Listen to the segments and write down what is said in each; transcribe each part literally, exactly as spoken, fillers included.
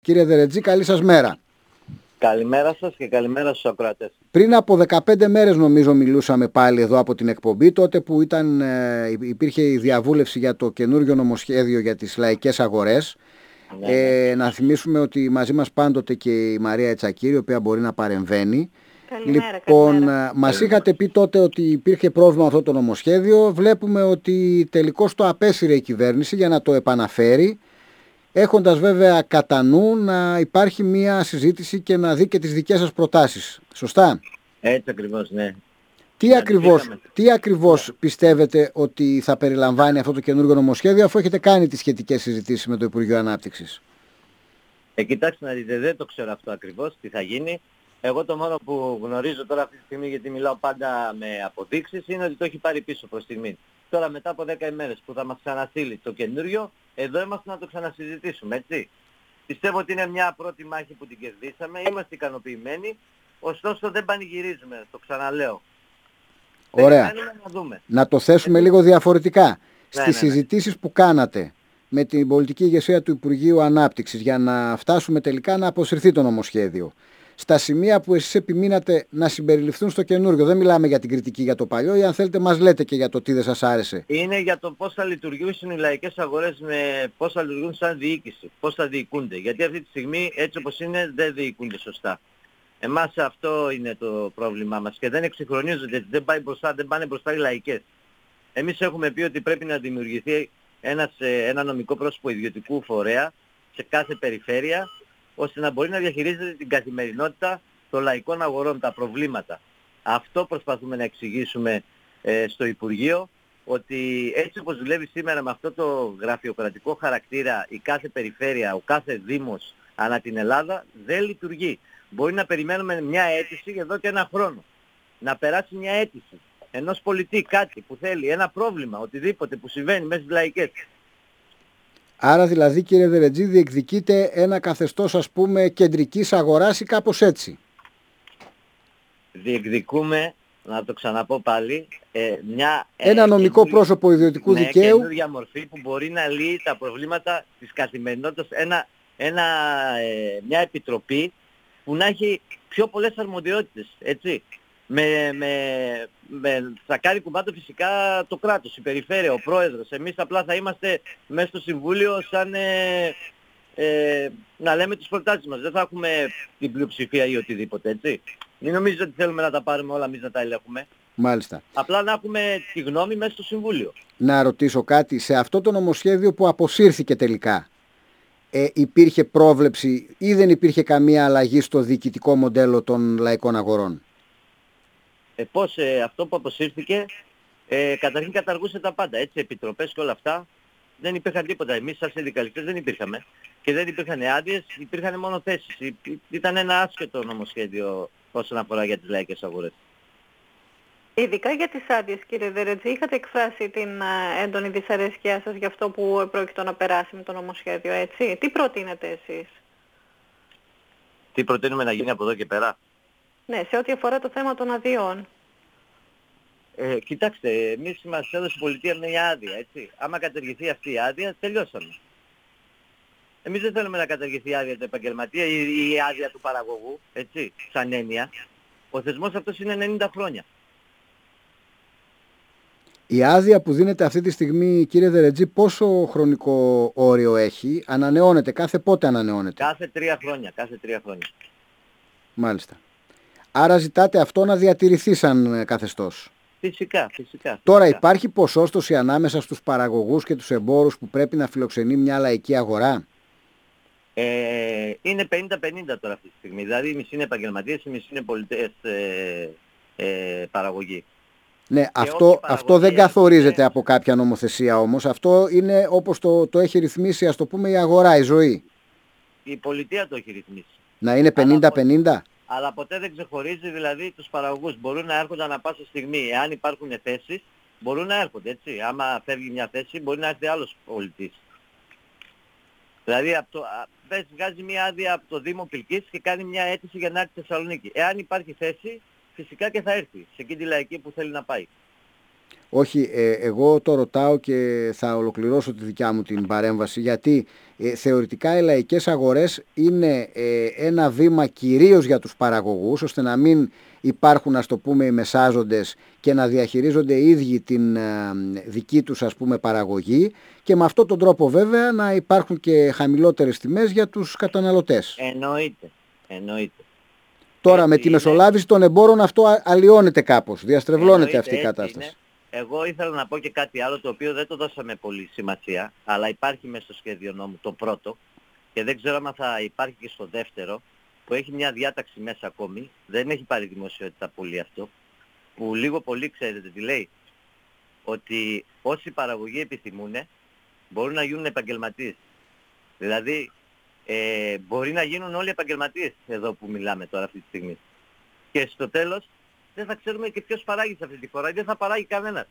Κύριε Δερετζή, καλή σας μέρα. Καλημέρα σας και καλημέρα στους ακροατές. Πριν από δεκαπέντε μέρες νομίζω μιλούσαμε πάλι εδώ από την εκπομπή, τότε που ήταν, ε, υπήρχε η διαβούλευση για το καινούριο νομοσχέδιο για τις λαϊκές αγορές. Ναι, ναι. Ε, να θυμίσουμε ότι μαζί μας πάντοτε και η Μαρία Ετσακύρη, η οποία μπορεί να παρεμβαίνει. Καλημέρα, Λοιπόν, καλημέρα. μας είχατε πει τότε ότι υπήρχε πρόβλημα αυτό το νομοσχέδιο. Βλέπουμε ότι τελικώς το απέσυρε η κυβέρνηση για να το επαναφέρει, έχοντας βέβαια κατά νου να υπάρχει μια συζήτηση και να δει και τις δικές σας προτάσεις. Σωστά? Έτσι ακριβώς, ναι. Τι ακριβώς, τι ακριβώς πιστεύετε ότι θα περιλαμβάνει αυτό το καινούργιο νομοσχέδιο, αφού έχετε κάνει τις σχετικές συζητήσεις με το Υπουργείο Ανάπτυξης? Ε, κοιτάξτε να δείτε, δεν το ξέρω αυτό ακριβώς τι θα γίνει. Εγώ το μόνο που γνωρίζω τώρα αυτή τη στιγμή, γιατί μιλάω πάντα με αποδείξεις, είναι ότι το έχει πάρει πίσω προς στιγμή. Τώρα μετά από δέκα ημέρες που θα μας ξαναστείλει το καινούριο, εδώ είμαστε να το ξανασυζητήσουμε, έτσι. Πιστεύω ότι είναι μια πρώτη μάχη που την κερδίσαμε, είμαστε ικανοποιημένοι, ωστόσο δεν πανηγυρίζουμε, το ξαναλέω. Ωραία. Να, δούμε. να το θέσουμε ε, λίγο διαφορετικά. Ναι, Στις ναι, ναι. συζητήσεις που κάνατε με την πολιτική ηγεσία του Υπουργείου Ανάπτυξης για να φτάσουμε τελικά να αποσυρθεί το νομοσχέδιο, στα σημεία που εσείς επιμείνατε να συμπεριληφθούν στο καινούργιο, δεν μιλάμε για την κριτική για το παλιό, ή αν θέλετε μας λέτε και για το τι δεν σας άρεσε. Είναι για το πώς θα λειτουργήσουν οι λαϊκές αγορές, με πώς θα λειτουργούν σαν διοίκηση, πώς θα διοικούνται. Γιατί αυτή τη στιγμή έτσι όπως είναι δεν διοικούνται σωστά. Εμάς αυτό είναι το πρόβλημά μας και δεν εξυγχρονίζονται, δεν, πάει μπροστά, δεν πάνε μπροστά οι λαϊκές. Εμείς έχουμε πει ότι πρέπει να δημιουργηθεί ένας, ένα νομικό πρόσωπο ιδιωτικού φορέα σε κάθε περιφέρεια, ώστε να μπορεί να διαχειρίζεται την καθημερινότητα των λαϊκών αγορών, τα προβλήματα. Αυτό προσπαθούμε να εξηγήσουμε ε, στο Υπουργείο, ότι έτσι όπως δουλεύει σήμερα με αυτό το γραφειοκρατικό χαρακτήρα η κάθε περιφέρεια, ο κάθε δήμος ανά την Ελλάδα δεν λειτουργεί. Μπορεί να περιμένουμε μια αίτηση εδώ και ένα χρόνο. Να περάσει μια αίτηση ενός πολιτή, κάτι που θέλει, ένα πρόβλημα, οτιδήποτε που συμβαίνει μέσα στις λαϊκές. Άρα δηλαδή, κύριε Δερετζή, διεκδικείτε ένα καθεστώς, ας πούμε, κεντρικής αγοράς ή κάπως έτσι? Διεκδικούμε, να το ξαναπώ πάλι, ε, μια... Ένα ε, νομικό πρόσωπο ιδιωτικού ναι, δικαίου. καινούργια μορφή που μπορεί να λύει τα προβλήματα της καθημερινότητας. Ένα, ένα, ε, μια επιτροπή που να έχει πιο πολλές αρμοδιότητες, έτσι. Με, με, με, θα κάνει κουμπάτο φυσικά το κράτος, η περιφέρεια, ο πρόεδρος. Εμείς απλά θα είμαστε μέσα στο Συμβούλιο σαν ε, ε, να λέμε τις προτάσεις μας. Δεν θα έχουμε την πλειοψηφία ή οτιδήποτε, έτσι. Μην νομίζετε ότι θέλουμε να τα πάρουμε όλα εμείς να τα ελέγχουμε. Μάλιστα. Απλά να έχουμε τη γνώμη μέσα στο Συμβούλιο. Να ρωτήσω κάτι. Σε αυτό το νομοσχέδιο που αποσύρθηκε τελικά, ε, υπήρχε πρόβλεψη ή δεν υπήρχε καμία αλλαγή στο διοικητικό μοντέλο των λαϊκών αγορών? Ε, πώς ε, αυτό που αποσύρθηκε, ε, καταρχήν καταργούσε τα πάντα, έτσι, επιτροπές και όλα αυτά. Δεν υπήρχαν τίποτα. Εμείς σαν συνδικαλιστές δεν υπήρχαμε. Και δεν υπήρχαν άδειες, υπήρχαν μόνο θέσεις. Ή, ήταν ένα άσχετο νομοσχέδιο όσον αφορά για τις λαϊκές αγορές. Ειδικά για τις άδειες, κύριε Δερετζή, είχατε εκφράσει την α, έντονη δυσαρέσκειά σας για αυτό που πρόκειται να περάσει με το νομοσχέδιο, έτσι. Τι προτείνετε εσείς? Τι προτείνουμε να γίνει από εδώ και πέρα? Ναι, σε ό,τι αφορά το θέμα των αδειών. Ε, κοιτάξτε, εμείς μας έδωσε η πολιτεία μια άδεια, έτσι. Άμα καταργηθεί αυτή η άδεια, τελειώσαμε. Εμείς δεν θέλουμε να καταργηθεί η άδεια του επαγγελματία ή η άδεια του παραγωγού, έτσι, σαν έννοια. Ο θεσμός αυτός είναι ενενήντα χρόνια. Η άδεια που δίνεται αυτή τη στιγμή, κύριε Δερετζή, πόσο χρονικό όριο έχει? Ανανεώνεται? Κάθε πότε ανανεώνεται? Κάθε τρία χρόνια, κάθε τρία χρόνια. Μάλιστα. Άρα ζητάτε αυτό να διατηρηθεί σαν καθεστώς? Φυσικά, φυσικά. Τώρα φυσικά. υπάρχει ποσόστοση ανάμεσα στους παραγωγούς και τους εμπόρους που πρέπει να φιλοξενεί μια λαϊκή αγορά? Ε, είναι πενήντα πενήντα τώρα αυτή τη στιγμή. Δηλαδή οι μισοί είναι επαγγελματίες, οι μισοί είναι πολιτές ε, ε, παραγωγοί. Ναι, αυτό, αυτό δεν καθορίζεται από κάποια νομοθεσία όμως. Αυτό είναι όπως το, το έχει ρυθμίσει, ας το πούμε, η αγορά, η ζωή. Η πολιτεία το έχει ρυθμίσει. Να είναι πενήντα πενήντα. Αλλά ποτέ δεν ξεχωρίζει δηλαδή τους παραγωγούς. Μπορούν να έρχονται ανά πάσα στιγμή. Εάν υπάρχουν θέσεις, μπορούν να έρχονται, έτσι. Άμα φεύγει μια θέση, μπορεί να έρθει άλλος πολιτής. Δηλαδή, από το, πες, βγάζει μια άδεια από το Δήμο Πυλκής και κάνει μια αίτηση για να έρθει στη Θεσσαλονίκη. Εάν υπάρχει θέση, φυσικά και θα έρθει σε εκείνη τη λαϊκή που θέλει να πάει. Όχι, ε, εγώ το ρωτάω και θα ολοκληρώσω τη δικιά μου την παρέμβαση, γιατί ε, θεωρητικά οι λαϊκές αγορές είναι ε, ένα βήμα κυρίως για τους παραγωγούς, ώστε να μην υπάρχουν, ας το πούμε, οι μεσάζοντες και να διαχειρίζονται οι ίδιοι την ε, δική τους, ας πούμε, παραγωγή, και με αυτόν τον τρόπο βέβαια να υπάρχουν και χαμηλότερες τιμές για τους καταναλωτές. Εννοείται, εννοείται. Τώρα Έτσι με τη είναι. μεσολάβηση των εμπόρων αυτό α- αλλοιώνεται κάπως, διαστρεβλώνεται Εννοείται, αυτή η έτσι κατάσταση. είναι. Εγώ ήθελα να πω και κάτι άλλο το οποίο δεν το δώσαμε πολύ σημασία, αλλά υπάρχει μέσα στο σχέδιο νόμου το πρώτο και δεν ξέρω αν θα υπάρχει και στο δεύτερο, που έχει μια διάταξη μέσα ακόμη, δεν έχει πάρει δημοσιότητα πολύ αυτό, που λίγο πολύ ξέρετε τι λέει, ότι όσοι παραγωγοί επιθυμούν μπορούν να γίνουν επαγγελματίες. Δηλαδή ε, μπορεί να γίνουν όλοι επαγγελματίες εδώ που μιλάμε τώρα αυτή τη στιγμή. Και στο τέλος δεν θα ξέρουμε και ποιος παράγει σε αυτή τη χώρα, δεν θα παράγει κανένας.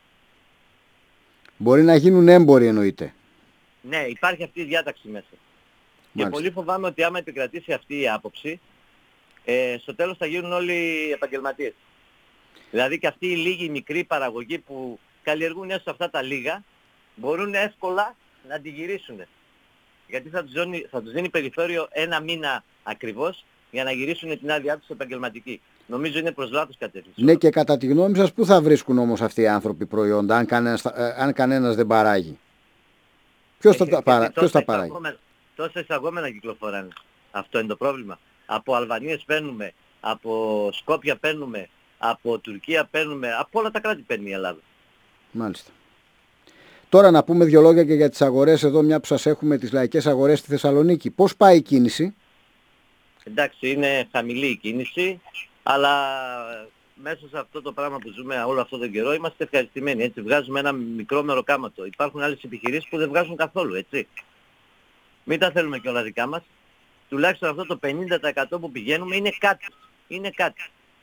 Μπορεί να γίνουν έμποροι, εννοείται. Ναι, υπάρχει αυτή η διάταξη μέσα. Μάλιστα. Και πολύ φοβάμαι ότι άμα επικρατήσει αυτή η άποψη, ε, στο τέλος θα γίνουν όλοι επαγγελματίες. Δηλαδή και αυτοί οι λίγοι μικροί παραγωγοί που καλλιεργούν έστω αυτά τα λίγα, μπορούν εύκολα να τη γυρίσουν. Γιατί θα τους, δίνει, θα τους δίνει περιθώριο ένα μήνα ακριβώς για να γυρίσουν την άδειά τους επαγγελματική. Νομίζω είναι προς λάθος κατεύθυνση. Ναι, και κατά τη γνώμη σας, πού θα βρίσκουν όμως αυτοί οι άνθρωποι προϊόντα, αν κανένας, ε, αν κανένας δεν παράγει? Ποιος θα, τα παρα... Ποιος θα παράγει? Τόσα εισαγόμενα κυκλοφοράνε. Αυτό είναι το πρόβλημα. Από Αλβανίες παίρνουμε, από Σκόπια παίρνουμε, από Τουρκία παίρνουμε, από όλα τα κράτη παίρνει η Ελλάδα. Μάλιστα. Τώρα να πούμε δύο λόγια και για τις αγορές εδώ, μια που σας έχουμε, τις λαϊκές αγορές στη Θεσσαλονίκη. Πώς πάει η κίνηση? Εντάξει, είναι χαμηλή η κίνηση, αλλά μέσα σε αυτό το πράγμα που ζούμε όλο αυτό τον καιρό είμαστε ευχαριστημένοι. Έτσι, βγάζουμε ένα μικρό μεροκάματο. Υπάρχουν άλλες επιχειρήσεις που δεν βγάζουν καθόλου, έτσι. Μην τα θέλουμε και όλα δικά μας. Τουλάχιστον αυτό το πενήντα τοις εκατό που πηγαίνουμε είναι κάτι. Είναι κάτι.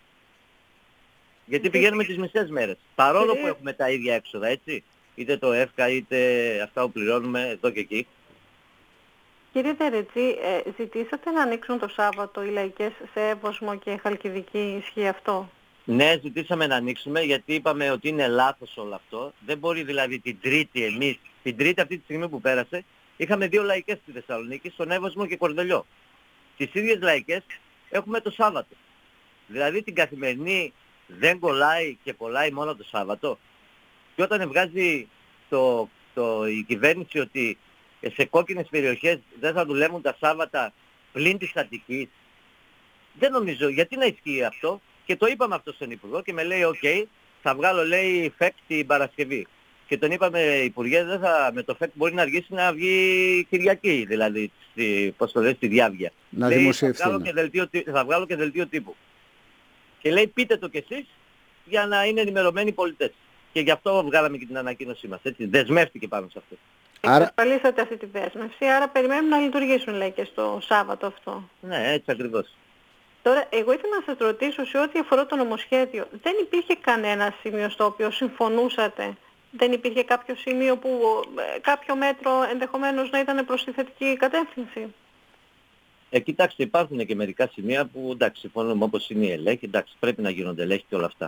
Γιατί πηγαίνουμε τις μισές μέρες. Παρόλο που έχουμε τα ίδια έξοδα, έτσι. Είτε το ΕΦΚΑ είτε αυτά που πληρώνουμε εδώ και εκεί. Κύριε Τερετζή, ε, ζητήσατε να ανοίξουν το Σάββατο οι λαϊκές σε Εύωσμο και Χαλκιδική, ισχύει αυτό? Ναι, ζητήσαμε να ανοίξουμε γιατί είπαμε ότι είναι λάθος όλο αυτό. Δεν μπορεί δηλαδή την Τρίτη εμείς, την Τρίτη αυτή τη στιγμή που πέρασε, είχαμε δύο λαϊκές στη Θεσσαλονίκη, στον Εύωσμο και Κορδελιό. Τις ίδιες λαϊκές έχουμε το Σάββατο. Δηλαδή την καθημερινή δεν κολλάει και κολλάει μόνο το Σάββατο. Και όταν βγάζει το, το, η κυβέρνηση ότι σε κόκκινες περιοχές δεν θα δουλεύουν τα Σάββατα πλην της Αττικής, δεν νομίζω γιατί να ισχύει αυτό. Και το είπαμε αυτό στον Υπουργό και με λέει οκ, okay, θα βγάλω λέει ΦΕΚ την Παρασκευή. Και τον είπαμε Υπουργέ, δεν θα, με το ΦΕΚ μπορεί να αργήσει να βγει Κυριακή, δηλαδή στη, πώς το λέει, στη διάβγεια. Να λέει, δημοσιευθεί. Θα βγάλω, και δελτίο, θα βγάλω και δελτίο τύπου. Και λέει πείτε το κι εσείς για να είναι ενημερωμένοι οι πολιτές. Και γι' αυτό βγάλαμε και την ανακοίνωσή μας. Έτσι, δεσμεύτηκε πάνω σε αυτό. Άρα... Εξασφαλίσατε αυτή τη δέσμευση, άρα περιμένουμε να λειτουργήσουν λέει και στο Σάββατο αυτό. Ναι, έτσι ακριβώς. Τώρα, εγώ ήθελα να σας ρωτήσω σε ό,τι αφορά το νομοσχέδιο. Δεν υπήρχε κανένα σημείο στο οποίο συμφωνούσατε? Δεν υπήρχε κάποιο σημείο που ε, κάποιο μέτρο ενδεχομένως να ήταν προς τη θετική κατεύθυνση? Ε, κοιτάξτε, υπάρχουν και μερικά σημεία που εντάξει, συμφωνούμε, όπως είναι η ελέγχη, εντάξει, πρέπει να γίνονται ελέγχοι και όλα αυτά.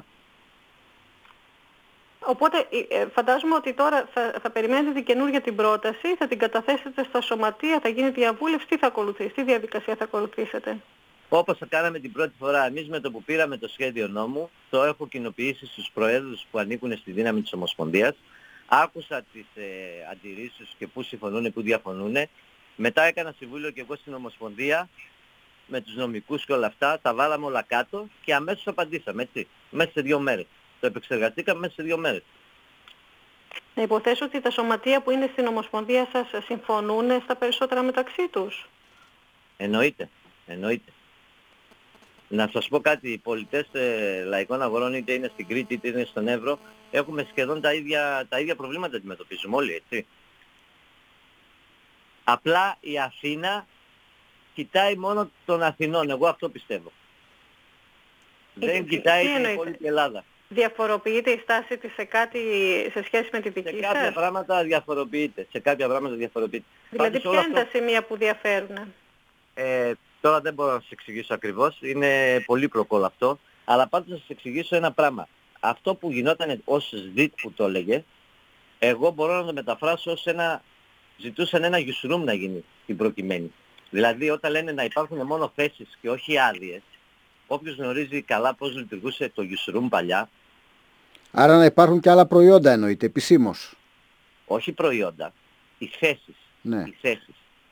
Οπότε ε, φαντάζομαι ότι τώρα θα, θα περιμένετε την καινούργια την πρόταση, θα την καταθέσετε στα σωματεία, θα γίνει διαβούλευση, τι θα ακολουθήσει, τι διαδικασία θα ακολουθήσετε? Όπως θα κάναμε την πρώτη φορά, εμείς με το που πήραμε το σχέδιο νόμου, το έχω κοινοποιήσει στους προέδρους που ανήκουν στη δύναμη της Ομοσπονδίας. Άκουσα τις ε, αντιρρήσεις και πού συμφωνούν, πού διαφωνούν. Μετά έκανα συμβούλιο και εγώ στην Ομοσπονδία με τους νομικούς και όλα αυτά. Τα βάλαμε όλα κάτω και αμέσως απαντήσαμε, έτσι, μέσα σε δύο μέρες. Το επεξεργαστήκαμε μέσα σε δύο μέρες. Να υποθέσω ότι τα σωματεία που είναι στην Ομοσπονδία σας συμφωνούν στα περισσότερα μεταξύ τους. Εννοείται, εννοείται. Να σας πω κάτι, οι πολιτές ε, λαϊκών αγορών, είτε είναι στην Κρήτη είτε είναι στον Εύρο, έχουμε σχεδόν τα ίδια, τα ίδια προβλήματα να αντιμετωπίζουμε όλοι, έτσι. Απλά η Αθήνα κοιτάει μόνο των Αθηνών, εγώ αυτό πιστεύω. Ε, Δεν τι, κοιτάει τι την υπόλοιπη Ελλάδα. Διαφοροποιείται η στάση της σε κάτι σε σχέση με τη δική σε σας? κάποια πράγματα διαφοροποιείται, σε κάποια πράγματα διαφοροποιείται. Δηλαδή ποια είναι αυτό... τα σημεία που διαφέρουν? Ε, τώρα δεν μπορώ να σας εξηγήσω ακριβώς, είναι πολύ προκόλ αυτό, αλλά πάντως να σας εξηγήσω ένα πράγμα. αυτό που γινόταν ως ΣΔΙΤ που το έλεγε, εγώ μπορώ να το μεταφράσω ως ένα, ζητούσαν ένα γιουσρούμ να γίνει την προκειμένη. Δηλαδή όταν λένε να υπάρχουν μόνο θέσεις και όχι άδειες, όποιος γνωρίζει καλά πώς λειτουργούσε το γιουσρούμ παλιά. Άρα να υπάρχουν και άλλα προϊόντα εννοείται, επισήμως. Όχι προϊόντα, οι θέσεις. Ναι. Οι θέσεις.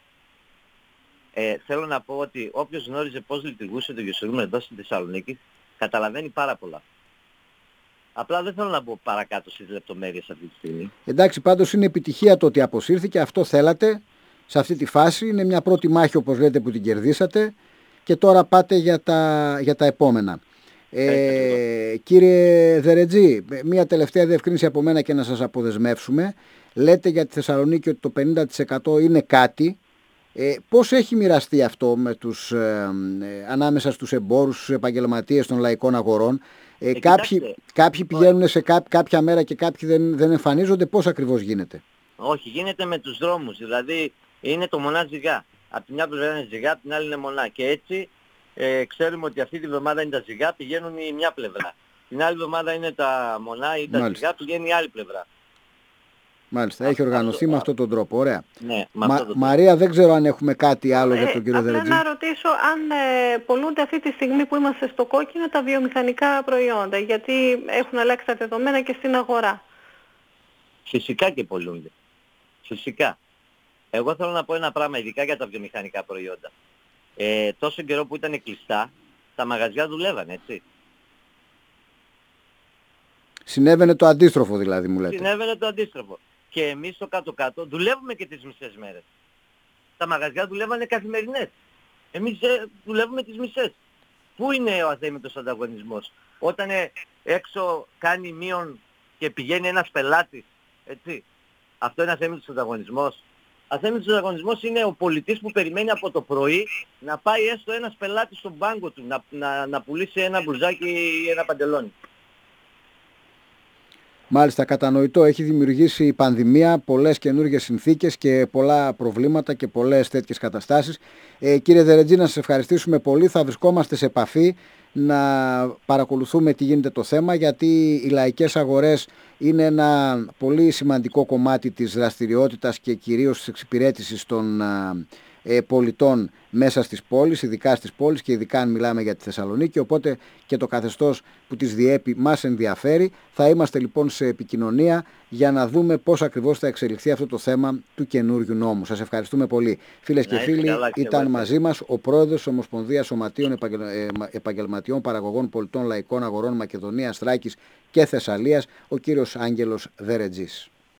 Ε, θέλω να πω ότι όποιος γνώριζε πώς λειτουργούσε το γιουσρούμ εδώ στη Θεσσαλονίκη, καταλαβαίνει πάρα πολλά. Απλά δεν θέλω να μπω παρακάτω στις λεπτομέρειες αυτή τη στιγμή. Εντάξει, πάντως είναι επιτυχία το ότι αποσύρθηκε, αυτό θέλατε σε αυτή τη φάση. Είναι μια πρώτη μάχη, όπως λέτε, που την κερδίσατε και τώρα πάτε για τα, για τα επόμενα. Ε, κύριε Δερετζή, μια τελευταία διευκρίνηση από μένα και να σας αποδεσμεύσουμε. Λέτε για τη Θεσσαλονίκη ότι το πενήντα τοις εκατό είναι κάτι. Ε, πώς έχει μοιραστεί αυτό με τους, ε, ε, ανάμεσα στους εμπόρους, στους επαγγελματίες των λαϊκών αγορών? Ε, ε, κάποιοι, κάποιοι πηγαίνουν σε κά, κάποια μέρα και κάποιοι δεν, δεν εμφανίζονται. Πώς ακριβώς γίνεται? Όχι, γίνεται με τους δρόμους. Δηλαδή είναι το μονά ζυγά. Από τη μια πλευρά είναι ζυγά, από την άλλη είναι μονά. Και έτσι ε, ξέρουμε ότι αυτή τη βδομάδα είναι τα ζυγά, πηγαίνουν η μια πλευρά. Την άλλη εβδομάδα είναι τα μονά ή τα Μάλιστα. ζυγά, πηγαίνει η άλλη πλευρά. Μάλιστα, έχει οργανωθεί αυτό, με αυτόν τον τρόπο. Ωραία. Ναι, με Μα, αυτόν τον Μαρία, τρόπο. Δεν ξέρω αν έχουμε κάτι άλλο ε, για τον κύριο Δερετζή. Απλά να ρωτήσω αν ε, πολλούνται αυτή τη στιγμή που είμαστε στο κόκκινο τα βιομηχανικά προϊόντα, γιατί έχουν αλλάξει τα δεδομένα και στην αγορά. Φυσικά και πολλούνται. Φυσικά. Εγώ θέλω να πω ένα πράγμα, ειδικά για τα βιομηχανικά προϊόντα. Ε, τόσο καιρό που ήταν κλειστά, τα μαγαζιά δουλεύαν, έτσι. Συνέβαινε το αντίστροφο δηλαδή, μου λέτε. Συνέβαινε το αντίστροφο. Και εμείς στο κάτω-κάτω δουλεύουμε και τις μισές μέρες. Τα μαγαζιά δουλεύανε καθημερινές. Εμείς ε, δουλεύουμε τις μισές. Πού είναι ο αθέμητος ανταγωνισμός? Όταν ε, έξω κάνει μείον και πηγαίνει ένας πελάτης, έτσι. Αυτό είναι αθέμητος ανταγωνισμός? Αθέμητος ανταγωνισμός είναι ο πολιτής που περιμένει από το πρωί να πάει έστω ένας πελάτης στον πάγκο του, να, να, να πουλήσει ένα μπλουζάκι ή ένα παντελόνι. Μάλιστα, κατανοητό. Έχει δημιουργήσει η πανδημία πολλές καινούργιες συνθήκες και πολλά προβλήματα και πολλές τέτοιες καταστάσεις. Ε, κύριε Δερετζή, να σας ευχαριστήσουμε πολύ. Θα βρισκόμαστε σε επαφή να παρακολουθούμε τι γίνεται το θέμα, γιατί οι λαϊκές αγορές είναι ένα πολύ σημαντικό κομμάτι της δραστηριότητας και κυρίως της εξυπηρέτησης των ε, πολιτών μέσα στις πόλεις, ειδικά στις πόλεις και ειδικά αν μιλάμε για τη Θεσσαλονίκη, οπότε και το καθεστώς που τις διέπει μας ενδιαφέρει. Θα είμαστε λοιπόν σε επικοινωνία για να δούμε πώς ακριβώς θα εξελιχθεί αυτό το θέμα του καινούριου νόμου. Σας ευχαριστούμε πολύ. Φίλες και φίλοι, ήταν μαζί μας ο πρόεδρος της Ομοσπονδίας Σωματείων Επαγγελματιών Παραγωγών Πολιτών Λαϊκών Αγορών Μακεδονίας, Θράκης και Θεσσαλίας, ο κύριος Άγγελος Δερετζής.